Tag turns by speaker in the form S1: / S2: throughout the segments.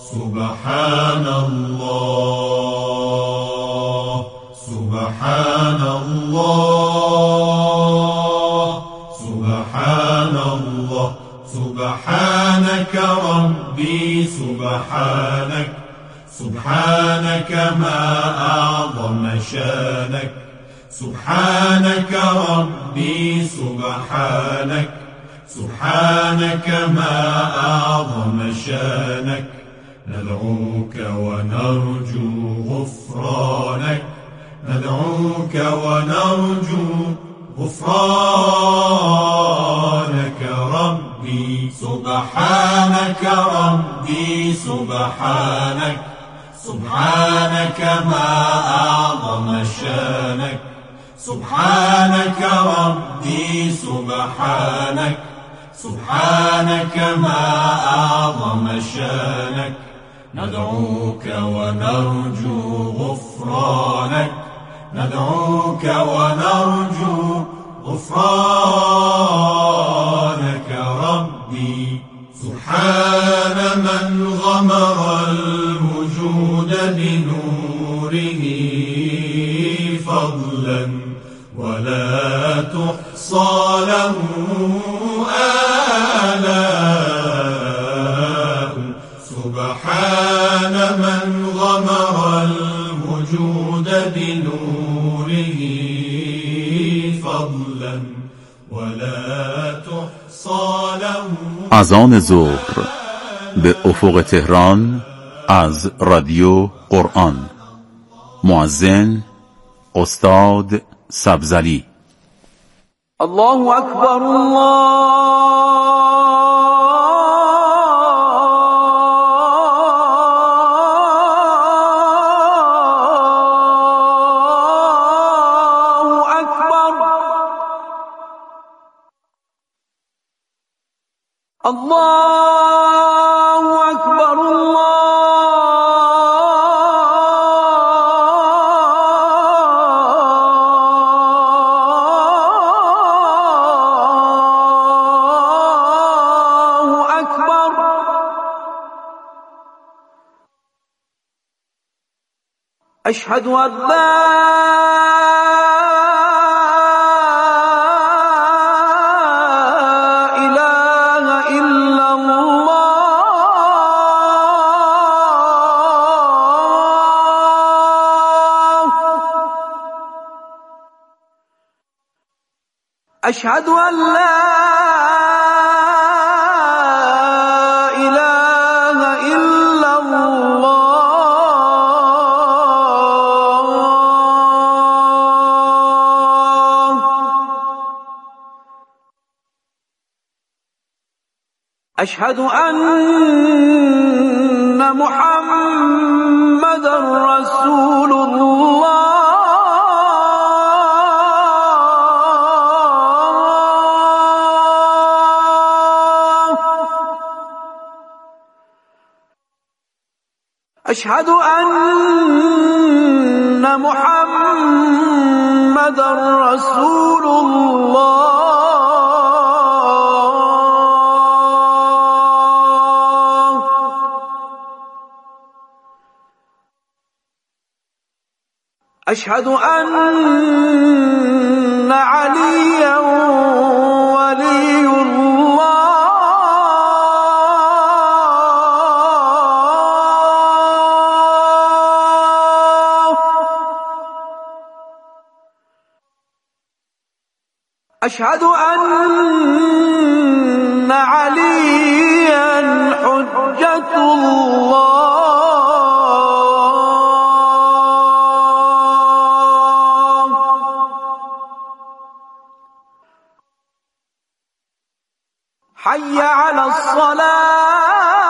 S1: سبحان الله سبحان الله سبحان الله سبحانك ربي سبحانك سبحانك ما أعظم شانك سبحانك ربي سبحانك سبحانك ما أعظم شانك ندعوك ونرجو غفرانك ندعوك ونرجو غفرانك ربي سبحانك ربي سبحانك سبحانك ما أعظم شانك سبحانك ربي سبحانك سبحانك ما أعظم شانك ندعوك ونرجو غفرانك ندعوك ونرجو غفرانك ربي سبحان من غمر الوجود بنوره فضلا ولا تحصى له آلاء سبحان من غمر الوجود بنوره فضلا ولا تحصى له.
S2: اذان ظهر به افق تهران از رادیو قرآن. مؤذن استاد سبزلی.
S3: الله اکبر الله اکبر الله اکبر أشهد أن لا إله إلا الله أشهد أن لا إله إلا الله أشهد أن محمدا رسول الله أشهد أن محمدا رسول الله أشهد أن عليا ولي الله أشهد أن عليا حجة الله حي على الصلاة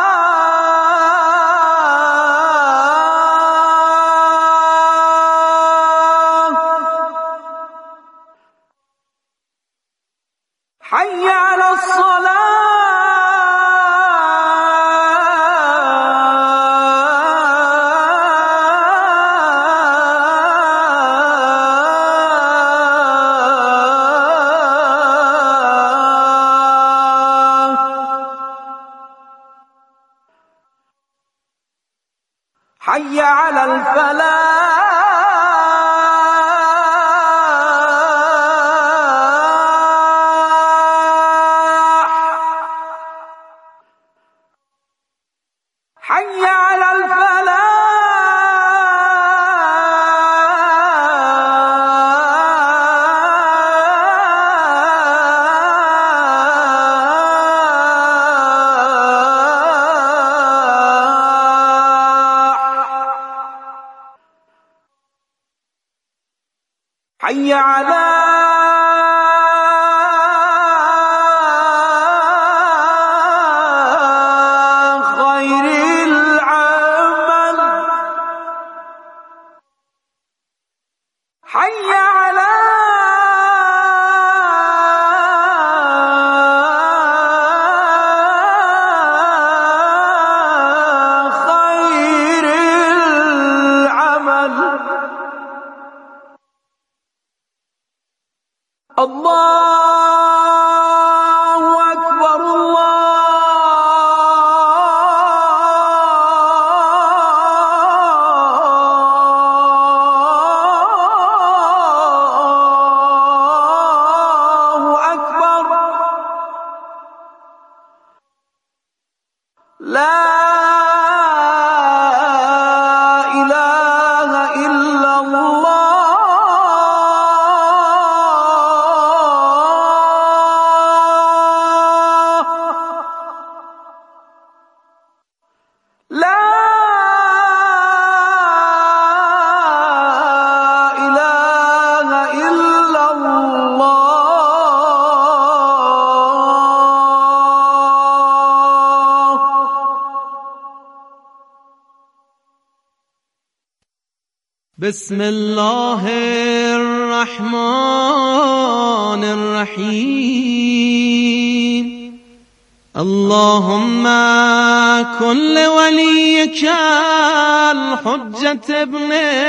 S3: حي على الصلاة حي على الفلاح حي على الفلاح حي على خير العمل حي على خير العمل الله أكبر الله أكبر لا إله إلا الله لا إله إلا الله
S4: بسم الله الرحمن الرحيم اللهم كن لوليك الحجة ابن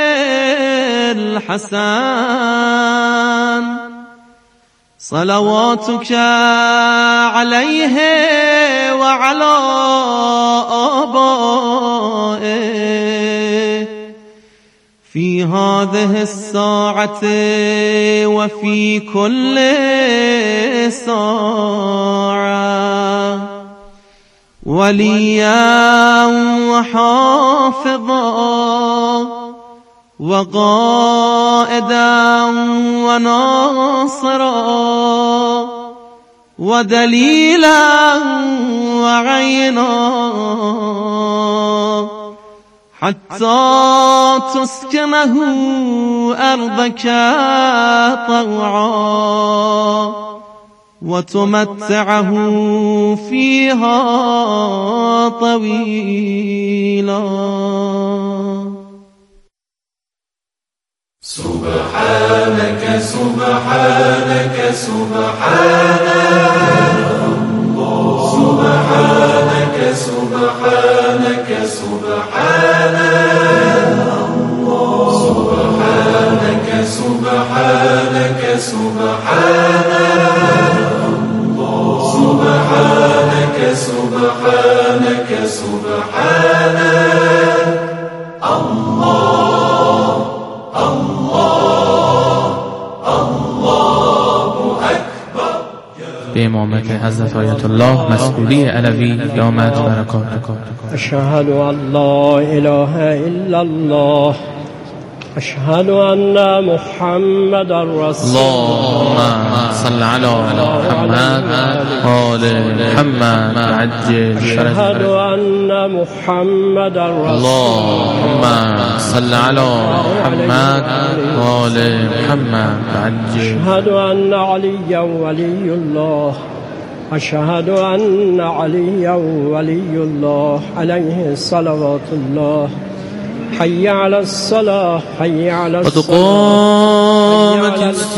S4: الحسن صلواتك عليه وعلى آبائه في هذه الساعة وفي كل ساعة وليا وحافظا وقائدا وناصرا ودليلا وعينا حتى تسكنه أرضك طوعا وتمتعه فيها طويلا.
S1: سبحانك سبحانك سبحانك سبحانك سبحانك سبحانك سبحانك سبحانك سبحانك سبحانك سبحانك الله الله الله أكبر.
S5: بإمامة حضرت آیت الله مسئولی علوی دامت برکاته.
S6: أشهد أن لا إله إلا الله أشهد أن محمد رسول
S5: اللهم صل على محمد وآل محمد عجل
S6: أشهد أن محمد رسول
S5: اللهم صل على محمد وآل محمد عجل.
S6: أشهد أن عليا ولي الله أشهد أن عليا ولي الله عليه صلوات الله. حي على الصلاة حي على
S5: قد
S6: الصلاة
S5: قامت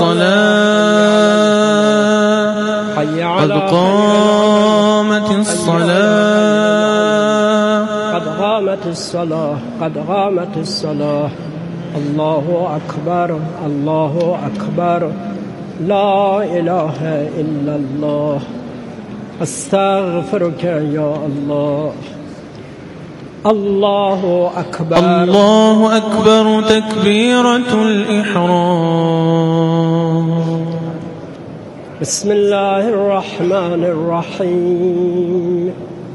S5: الصلاة قد قامت الصلاة
S6: قد قامت الصلاة قد قامت الصلاة. الله أكبر الله أكبر لا إله إلا الله. أستغفرك يا الله. الله أكبر.
S5: الله أكبر تكبيرة الإحرام.
S6: بسم الله الرحمن الرحيم.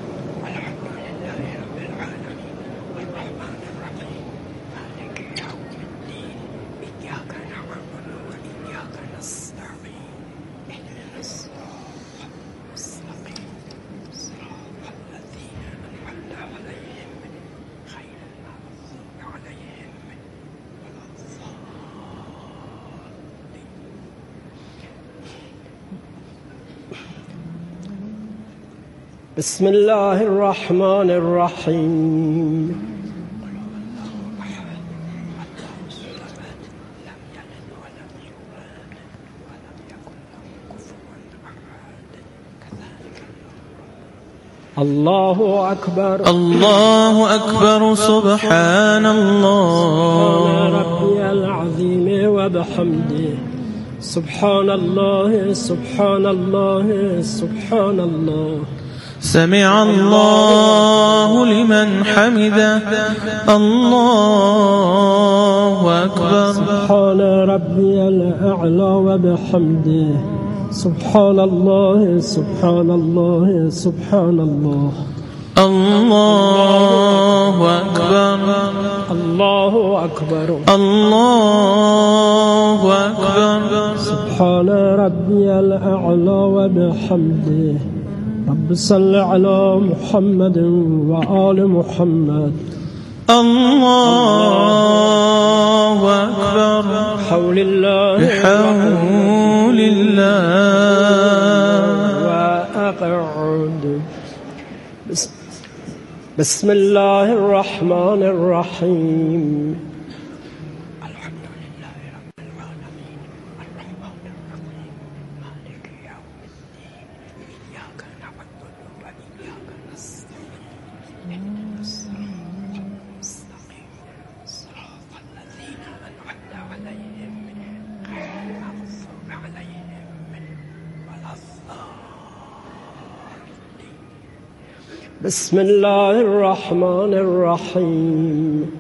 S6: بسم الله الرحمن الرحيم. الله أكبر.
S5: الله أكبر. سبحان الله
S6: ربي العظيم وبحمده. سبحان الله سبحان الله سبحان الله.
S5: سمع الله لمن حمده. الله أكبر.
S6: سبحان ربي الأعلى وبحمده. سبحان الله سبحان الله سبحان الله.
S5: الله أكبر.
S6: الله أكبر.
S5: الله أكبر.
S6: سبحان ربي الأعلى وبحمده. رب صل على محمد وآل محمد.
S5: الله أكبر.
S6: حول الله
S5: بحول الله.
S6: وأقعد. بسم الله الرحمن الرحيم. الحمد لله رب العالمين الرحمن الرحيم مالك يوم الدين إياك نعبد وإياك نستعين اهدنا الصراط المستقيم صراط الذين أنعمت عليهم غير المغضوب عليهم ولا الضالين. بسم الله الرحمن الرحيم.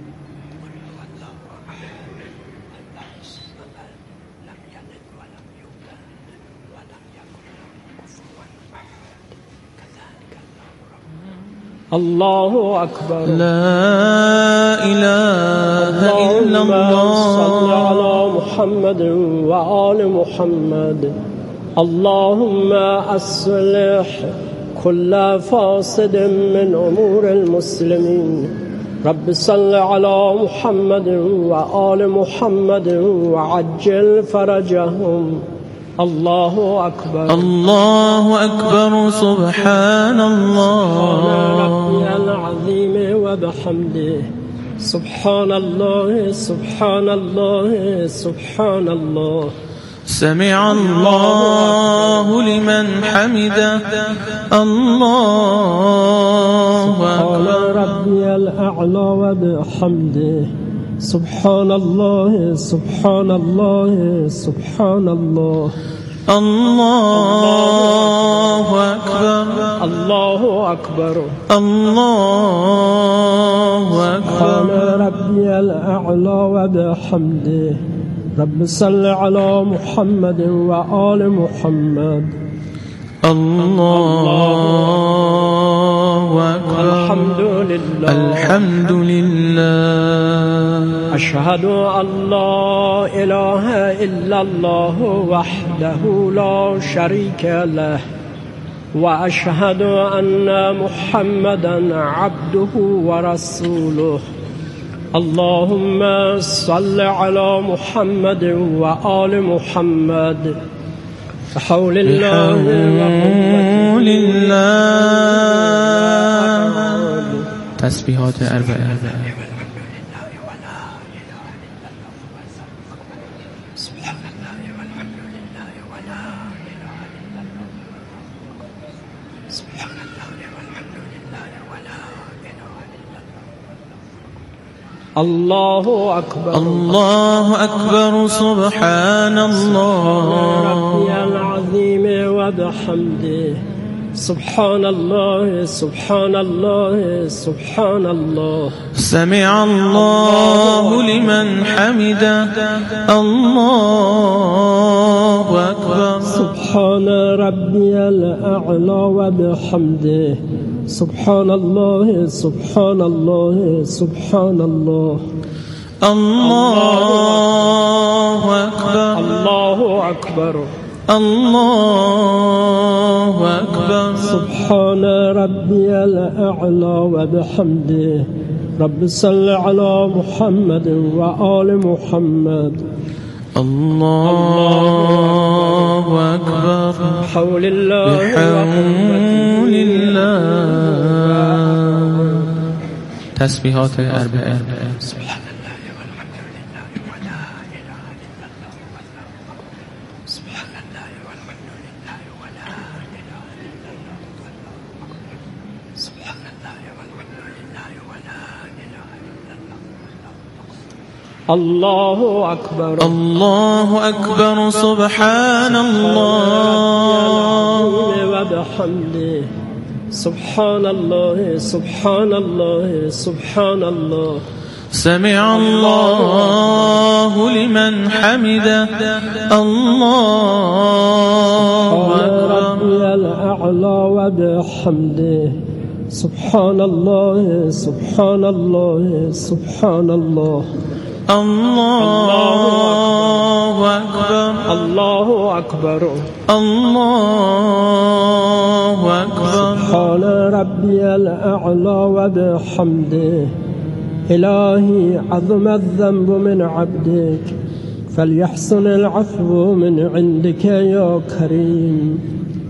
S6: الله أكبر.
S5: لا إله إلا الله.
S6: صل على محمد وآل محمد. اللهم أصلح كل فاسد من أمور المسلمين. رب صل على محمد وآل محمد وعجل فرجهم. الله أكبر.
S5: الله أكبر. سبحان الله
S6: ربي العظيم وبحمده. سبحان الله سبحان الله سبحان الله.
S5: سمع الله لمن حمده. الله أكبر.
S6: ربي الأعلى وبحمده. سبحان الله سبحان الله سبحان الله.
S5: الله أكبر.
S6: الله أكبر.
S5: الله أكبر.
S6: ربي الأعلى وبحمده. رب صل على محمد وآل محمد.
S5: الله أكبر.
S6: الحمد لله.
S5: الحمد لله.
S6: أشهد أن لا إله إلا الله وحده لا شريك له. وأشهد أن محمدا عبده ورسوله. اللهم صل على محمد وآل محمد. بحول الله
S5: بحول الله. تسبيحات 40.
S6: الله أكبر.
S5: الله أكبر. سبحان الله
S6: ربي العظيم وبحمده. سبحان الله سبحان الله سبحان الله
S4: سمع الله لمن حمده الله أكبر
S6: سبحان ربي الأعلى وبحمده سبحان الله سبحان الله سبحان الله
S4: الله أكبر
S6: الله أكبر
S4: الله أكبر
S6: سبحان ربي الأعلى وبحمده رب صل على محمد وآل محمد
S4: الله أكبر
S6: حول الله
S4: بحول الله تسبيحات أربعين
S6: سبحان الله والحمد لله ولا إله إلا الله سبحان الله والحمد لله ولا إله إلا الله سبحان الله والحمد لله ولا إله إلا الله الله أكبر
S4: الله أكبر سبحان الله
S6: وبحمده سبحان الله سبحان الله سبحان الله
S4: سمع الله لمن حمده الله
S6: ربي الأعلى وبحمده سبحان الله سبحان الله سبحان الله
S4: الله أكبر
S6: الله أكبر
S4: الله أكبر
S6: سبحان ربي الأعلى وبحمده إلهي عظم الذنب من عبدك فليحسن العفو من عندك يا كريم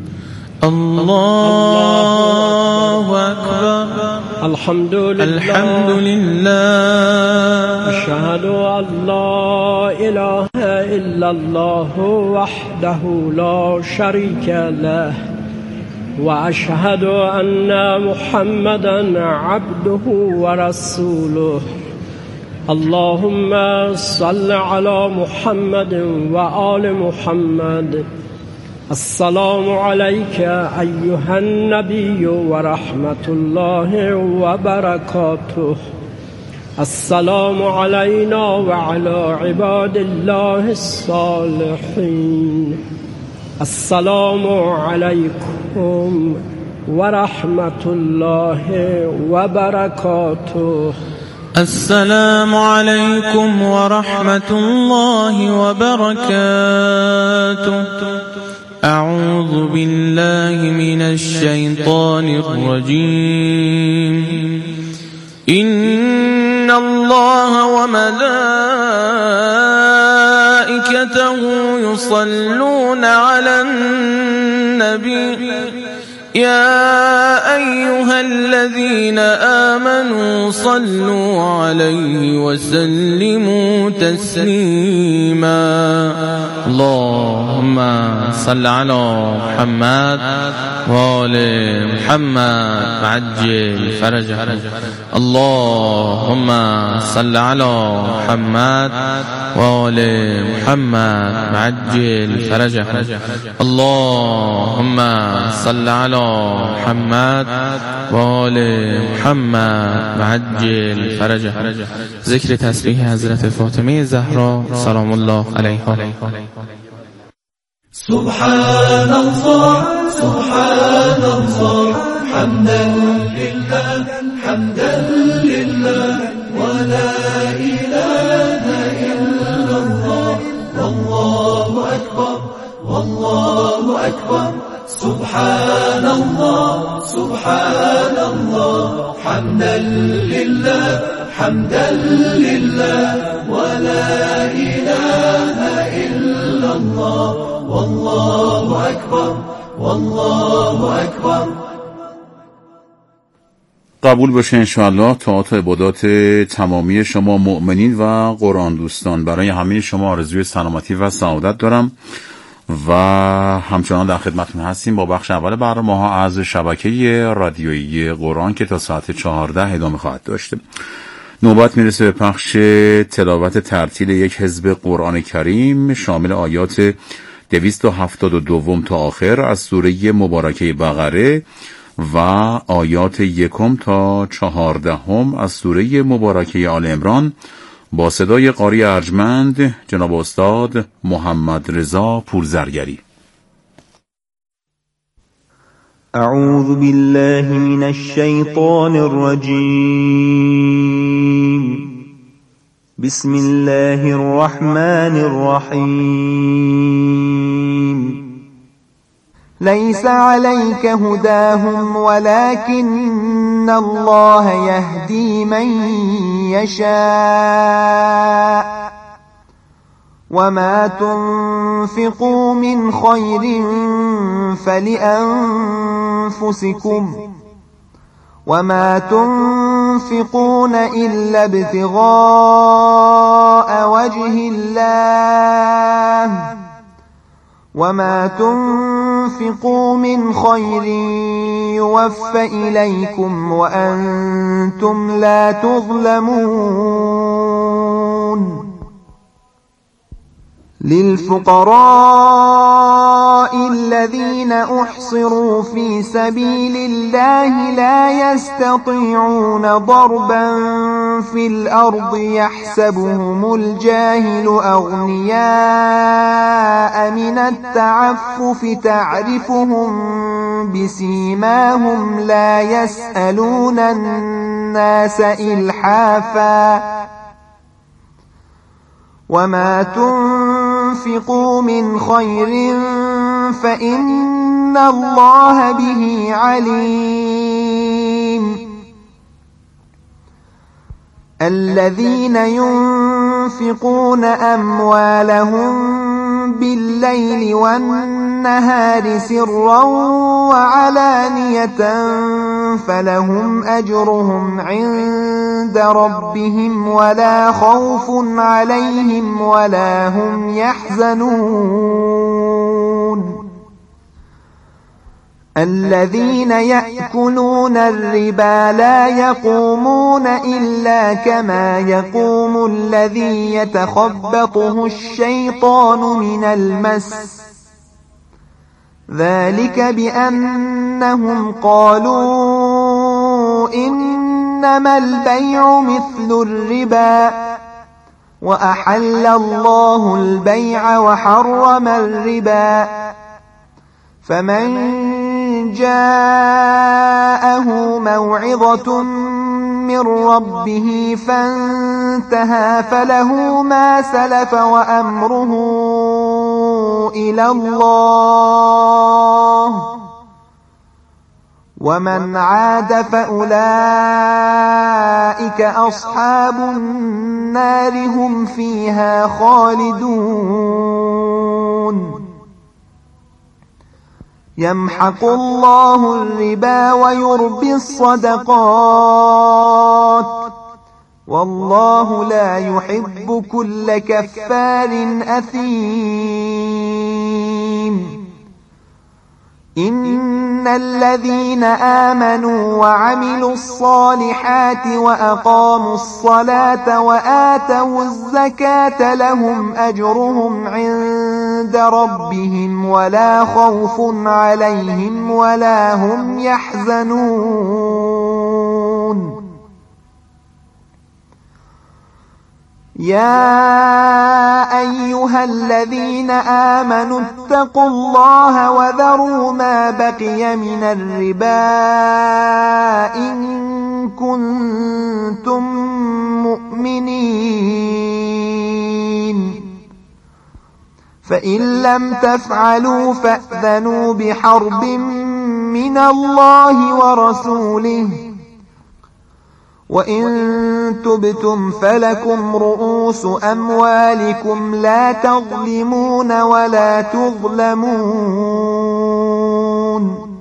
S4: الله أكبر
S6: الحمد لله
S4: الحمد لله
S6: أشهد أن لا إله إلا الله وحده لا شريك له وأشهد أن محمدا عبده ورسوله اللهم صل على محمد وآل محمد السلام عليك أيها النبي ورحمة الله وبركاته السلام علينا وعلى عباد الله الصالحين السلام عليكم ورحمة الله وبركاته
S4: السلام عليكم ورحمة الله وبركاته أعوذ بالله من الشيطان الرجيم إن الله وملائكته يصلون على النبي يا أيها الذين آمنوا صلوا عليه وسلموا تسليما اللهم صل على محمد وآل محمد وعجل فرجه اللهم صل على محمد وآل محمد وعجل فرجه اللهم صل على محمد وآل محمد وعجل فرجه. ذکر تسبیح حضرت فاطمه زهرا سلام الله علیها.
S1: سبحان الله سبحان الله حمدا لله حمدا لله ولا إله إلا الله والله أكبر والله أكبر سبحان الله سبحان الله حمدا لله حمدا لله ولا إله إلا الله والله أكبر والله أكبر.
S2: قبول بشه انشاءالله طاعات و عبادات تمامی شما مؤمنین و قرآن دوستان. برای همه شما آرزوی سلامتی و سعادت دارم و همچنان در خدمتتون هستیم با بخش اول برنامه ها از شبکه رادیویی قرآن که تا ساعت 14 ادامه خواهد داشت. نوبت میرسه به پخش تلاوت ترتیل یک حزب قرآن کریم شامل آیات 272 تا آخر از سوره مبارکه بقره و آیات 1 تا 14 از سوره مبارکه آل عمران با صدای قاری ارجمند جناب استاد محمد رضا پورزرگری.
S7: اعوذ بالله من الشیطان الرجیم. بسم الله الرحمن الرحیم. ليس عليك هداهم ولكن الله يهدي من يشاء وما تنفقوا من خير فلأنفسكم وما تنفقون إلا ابتغاء وجه الله وما تنفقوا من خير يوفى إليكم وأنتم لا تظلمون. للفقراء الذين أحصروا في سبيل الله لا يستطيعون ضربا في الأرض يحسبهم الجاهل أغنياء من التعفف تعرفهم بسيماهم لا يسألون الناس إلحافا وما تنفقوا من خير فإن الله به عليم. الذين ينفقون أموالهم بالليل والنهار سرا وعلانية فلهم أجرهم عند ربهم ولا خوف عليهم ولا هم يحزنون. الذين يأكلون الربا لا يقومون إلا كما يقوم الذي يتخبطه الشيطان من المس ذلك بأنهم قالوا إنما البيع مثل الربا وأحل الله البيع وحرم الربا فمن جاءه موعظة من ربه فانتهى فله ما سلف وأمره إلى الله ومن عاد فأولئك أصحاب النار هم فيها خالدون. يمحق الله الربا ويربي الصدقات والله لا يحب كل كفار أثيم. إن الذين آمنوا وعملوا الصالحات وأقاموا الصلاة وآتوا الزكاة لهم أجرهم عند ربهم ولا خوف عليهم ولا هم يحزنون. يا أيها الذين آمنوا اتقوا الله وذروا ما بقي من الربا إن كنتم مؤمنين فإن لم تفعلوا فأذنوا بحرب من الله ورسوله وإن تبتم فلكم رؤوس أموالكم لا تظلمون ولا تظلمون.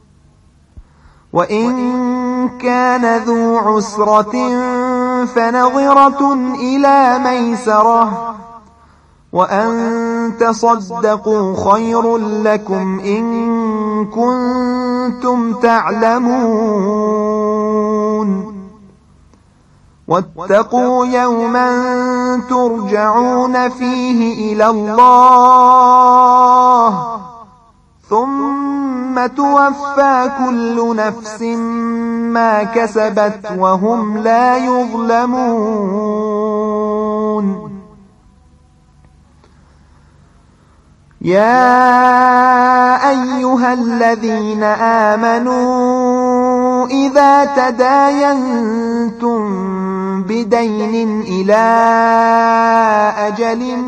S7: وإن كان ذو عسرة فنظرة إلى ميسرة وأن تصدقوا خير لكم إن كنتم تعلمون. واتقوا يوما ترجعون فيه إلى الله ثم توفى كل نفس ما كسبت وهم لا يظلمون. يا أيها الذين آمنوا إذا تداينتم بدين إلى أجل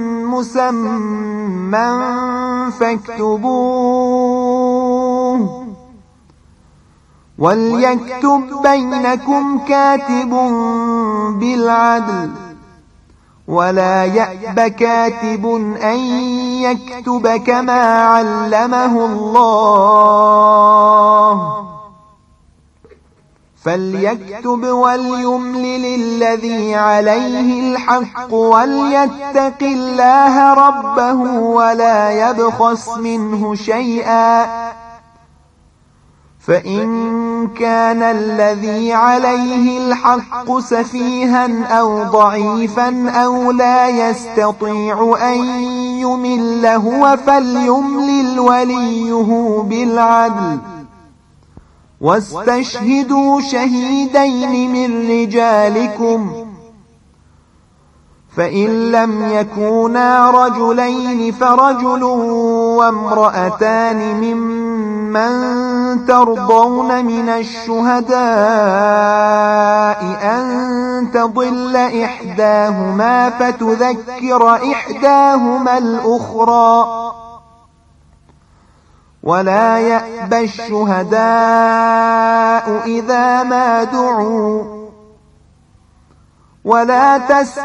S7: مسمى فاكتبوه وليكتب بينكم كاتب بالعدل ولا يأب كاتب أن يكتب كما علمه الله فليكتب وليملل الذي عليه الحق وليتق الله ربه ولا يبخس منه شيئا فإن كان الذي عليه الحق سفيها أو ضعيفا أو لا يستطيع أن يمل هو فليملل وليه بالعدل واستشهدوا شهيدين من رجالكم فإن لم يكونا رجلين فرجل وامرأتان ممن ترضون من الشهداء أن تضل إحداهما فتذكر إحداهما الأخرى ولا يأبى الشهداء إذا ما دعوا ولا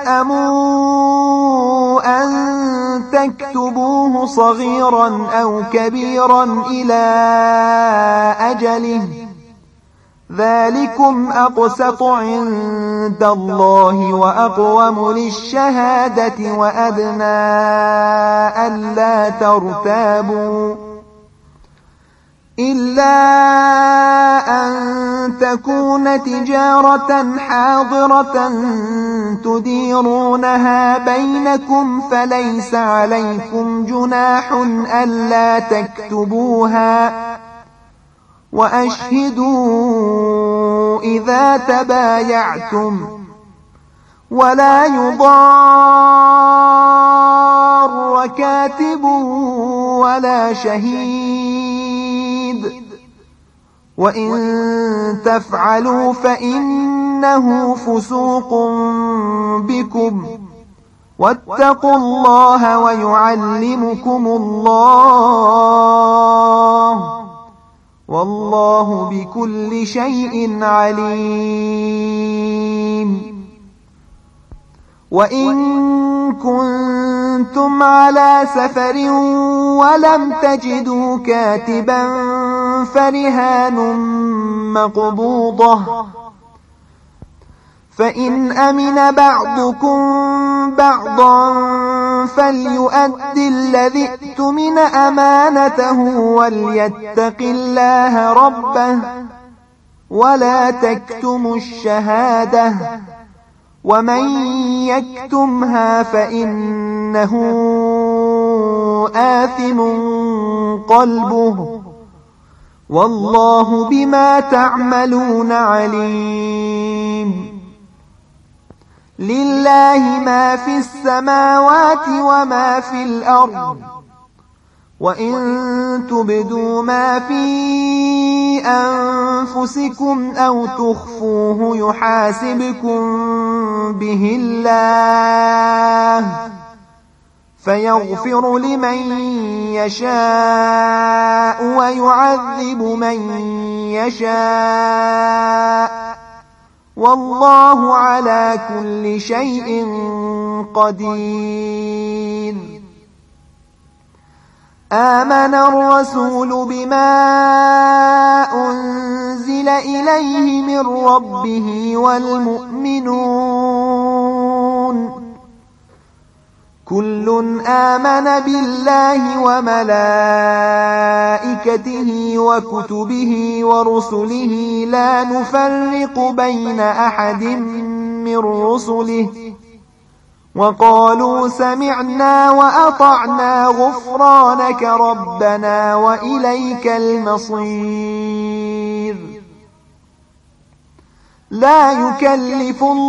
S7: تسأموا أن تكتبوه صغيرا أو كبيرا إلى أجله ذلكم أقسط عند الله وأقوم للشهادة وأدنى ألا ترتابوا إلا أن تكون تجارة حاضرة تديرونها بينكم فليس عليكم جناح ألا تكتبوها وأشهدوا إذا تبايعتم ولا يضار كاتب ولا شهيد وإن تفعلوا فإنه فسوق بكم واتقوا الله ويعلمكم الله والله بكل شيء عليم. وإن كنتم على سفر ولم تجدوا كاتبا فرهان مقبوضة فإن أمن بعضكم بعضا فليؤد الذي اؤتمن أمانته وليتق الله ربه ولا تكتموا الشهادة ومن يكتمها فإنه آثم قلبه والله بما تعملون عليم. لله ما في السماوات وما في الأرض وإن تبدوا ما في أنفسكم أو تخفوه يحاسبكم به الله فيغفر لمن يشاء ويعذب من يشاء والله على كل شيء قدير. آمن الرسول بما أنزل إليه من ربه والمؤمنون كل آمن بالله وملائكته وكتبه ورسله لا نفرق بين أحد من رسله وقالوا سمعنا وأطعنا غفرانك ربنا وإليك المصير. لا يكلف